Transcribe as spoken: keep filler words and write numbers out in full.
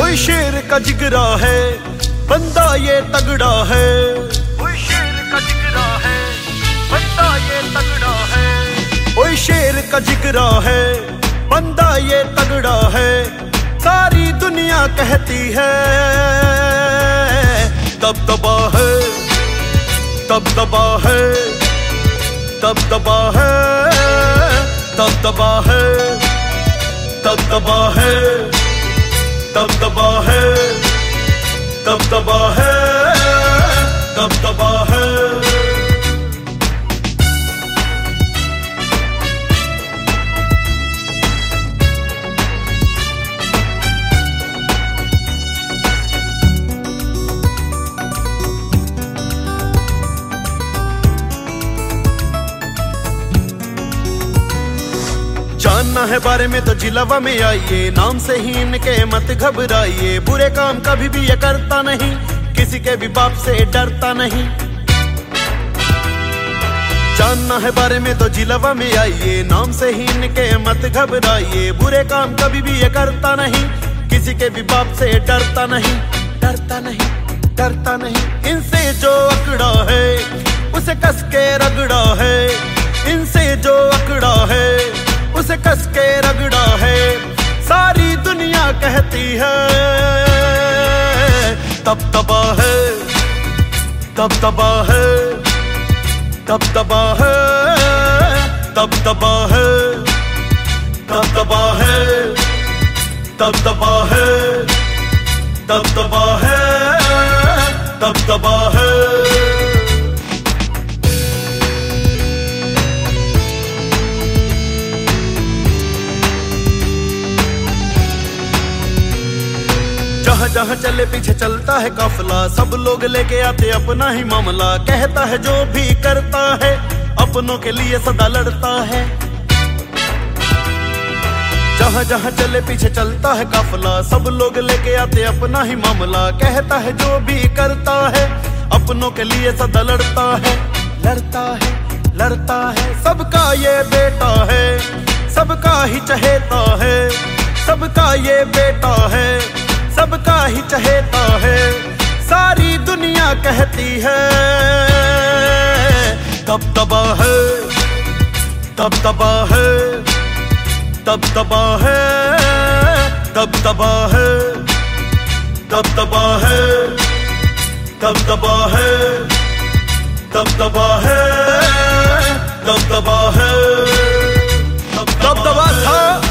कोई शेर का जिगरा है, बंदा ये तगड़ा है। कोई शेर का जिगरा है, बंदा ये तगड़ा है। कोई शेर का जिगरा है, बंदा ये तगड़ा है। सारी दुनिया कहती है दबदबा है, दबदबा है, दबदबा है, दबदबा है, दबदबा है, दबदबा है, दबदबा है, दबदबा है। जानना है बारे में तो जिलावा में आइए, नाम से ही इनके मत घबराइए। बुरे काम कभी भी ये करता नहीं, किसी के भी बाप से डरता नहीं। जानना है बारे में तो जिलावा में आइए, नाम से ही इनके मत घबराइए। बुरे काम कभी भी ये करता नहीं, किसी के भी बाप से डरता नहीं, डरता नहीं, डरता नहीं। इनसे जो अकड़ा है उसे कस के रगड़ा है, इनसे जो अकड़ा है उसे कस के रगड़ा है। सारी दुनिया कहती है दबदबा है, दबदबा है, दबदबा है, दबदबा है, दबदबा है, दबदबा है, दबदबा है, दबदबा है। जहाँ जहाँ चले पीछे चलता है काफिला, सब लोग लेके आते अपना ही मामला। कहता है जो भी करता है, अपनों के लिए सदा लड़ता है। जहाँ जहाँ चले पीछे चलता है काफिला, सब लोग लेके आते अपना ही मामला। कहता है जो भी करता है, अपनों के लिए सदा लड़ता है, लड़ता है, लड़ता है। सबका ये बेटा है, सबका ही चहेता है, सबका ये बेटा है, सबका ही चहेता है। सारी दुनिया कहती है दबदबा है, दबदबा है, दबदबा है, दबदबा है, दबदबा है, दबदबा है, दबदबा है, दबदबा है, दबदबा था।